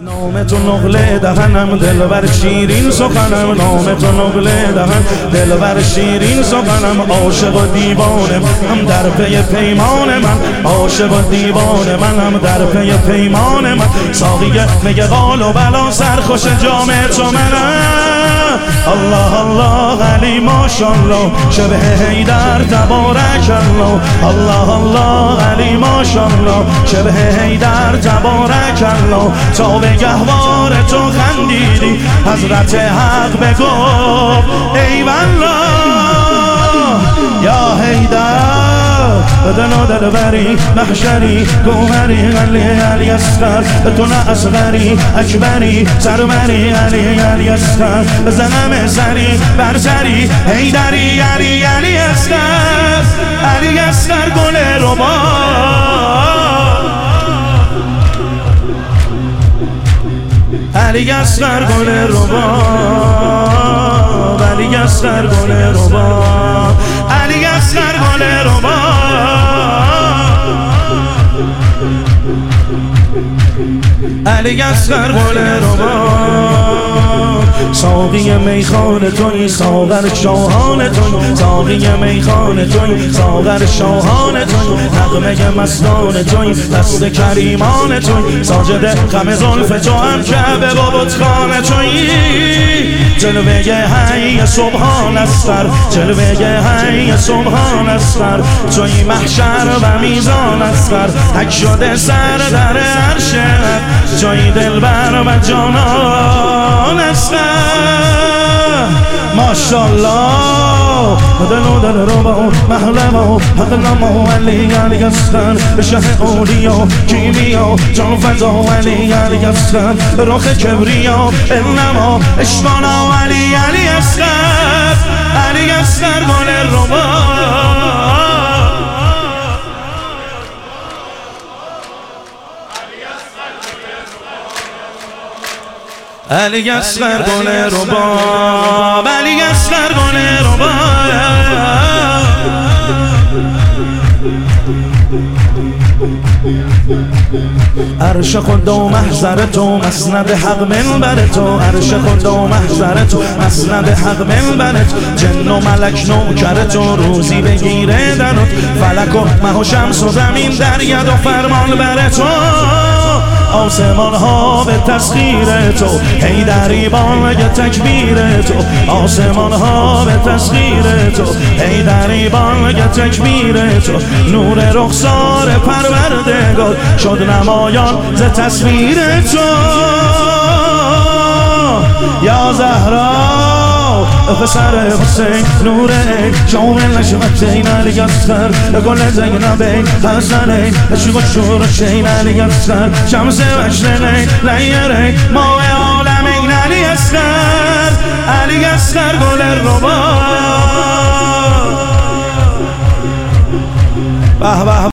نام تو نقل دهنم دلبر شیرین سخنم، نام تو نقل دهن دلبر شیرین سخنم. عاشق و دیوانه هم در پی پیمان من، عاشق و دیوانه من هم در پی پیمان من. ساقیه میگه قال و بلا سرخوش جام تو منم. الله الله علی ماشاءالله شبه حیدر تبارک الله. الله الله علی ماشاءالله شبه حیدر تبارک الله. تا به گهوار تو خندیدی حضرت حق بگفت ای والله یا حیدر بدن و دلبری محشری گوهری علی اصغر تو نه اصغری اکبری سرمری علی اصغر بزنم سری بر سری حیدری علی اصغر گل ربا علی اصغر گل رباب، علی اصغر گل رباب، علی اصغر گل رباب، علی اصغر گل رباب. ساقی میخانه توی ساغر شاهان توی، ساقی میخانه توی ساغر شاهان توی. نغمه مستان توی دست کریمان توی، ساجد غم زلف تو هم کعبه و بتخانه توی. جلوه حی سبحان استر، جلوه حی سبحان استر. توی محشر و میزان استر، حک شده سر در عرشت. توی دلبر و جانان استر. ماشاءالله دل و دل ربا محلم و حقلم و علی اصغر شه اولیا کیمیا جان فضا علی اصغر رخ کبریا انما اشوانا علی اصغر، علی اصغر گل ربا، علی اصغر گل رباب، علی اصغر گل رباب. عرش خدا و محضر تو مسند حق منبر تو، عرش خدا و محضر تو مسند حق منبر تو. جن و ملک نوکر تو روزی بگیره درت، فلک و مه و شمس و زمین در ید و فرمان بر تو. آسمان ها به تسخیر تو حیدری بانگ تکبیر تو، آسمان ها به تسخیر تو حیدری بانگ تکبیر تو. نور رخسار پروردگار شد نمایان ز تصویر تو. یا زهرا پسر حسین نور شامل نشمتین علی اصغر گل زینبین حسنین عشق و شورشین علی اصغر شمس مشرقین لیرین ماه عالمین علی اصغر، علی اصغر گل رباب.